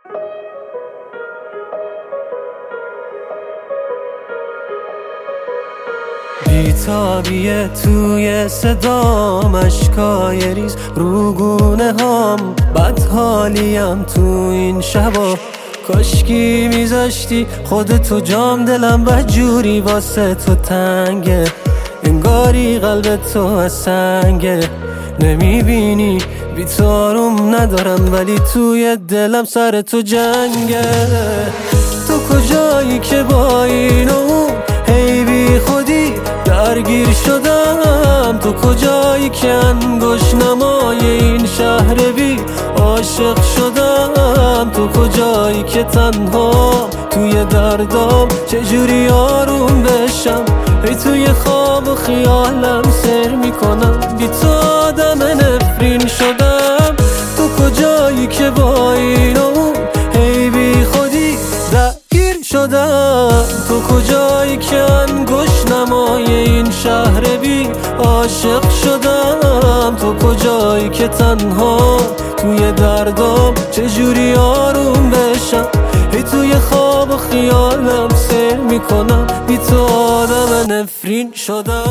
بیتابیه توی صدام، اشکای ریز روگونه هم، بدحالیم تو این شبا. کاشکی میذاشتی خودتو جام، دلم بدجوری واسه تو تنگه، انگاری قلب تو از سنگه. نمیبینی بیتارم ندارم، ولی توی دلم سر تو جنگه. تو کجایی که با این و اون هی بی خودی درگیر شدم؟ تو کجایی که انگشت نمای این شهر بی عاشق شدم؟ تو کجایی که تنها توی دردام چجوری آروم بشم؟ ای توی خواب و خیالم سر میکنم، بی تو آدم نفرین شدم. تو کجایی که با این و اون هی بی خودی درگیر شدم؟ تو کجایی که انگشت نمای این شهر بی عاشق شدم؟ تو کجایی که تنها توی دردام چجوری آروم بشم؟ ای توی خواب و خیالم سر میکنم، بی تو آدم نفرین شدم.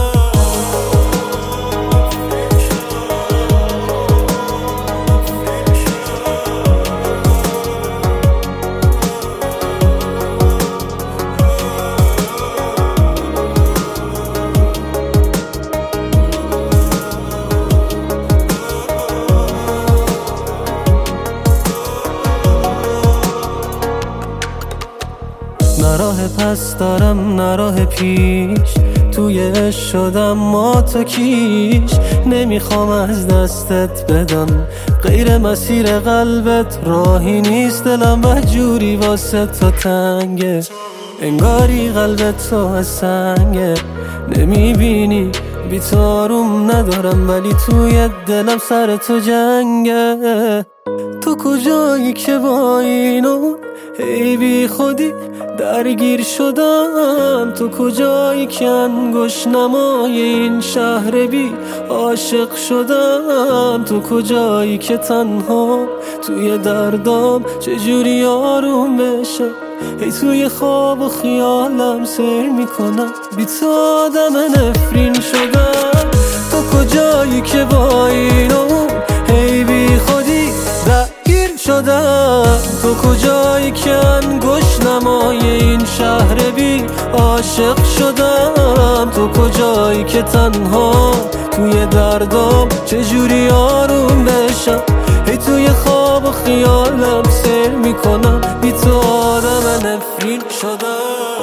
نه راه پس دارم نه راه پیش، توی عشق شدم ما تو کیش. نمیخوام از دستت بدم، غیر مسیر قلبت راهی نیست. دلم بدجوری واسه تو تنگه، انگاری قلبت تو از سنگه. نمیبینی بیتارم ندارم، ولی توی دلم سر تو جنگه. تو کجایی که با اینو هی بی خودی درگیر شدم؟ تو کجایی که انگشت نمای این شهر بی عاشق شدم؟ تو کجایی که تنها توی دردام چجوری آروم بشم؟ ای توی خواب و خیالم سر میکنم، بی تو آدم نفرین شدم. تو کجایی که با این و اون هی بی خودی درگیر شدم؟ تو کجایی که انگشت نمای این شهر بی عاشق شدم؟ تو کجایی که تنها توی دردام چجوری آروم بشم؟ ای توی خواب و خیالم سر میکنم، بی تو آدم نفرین شدم.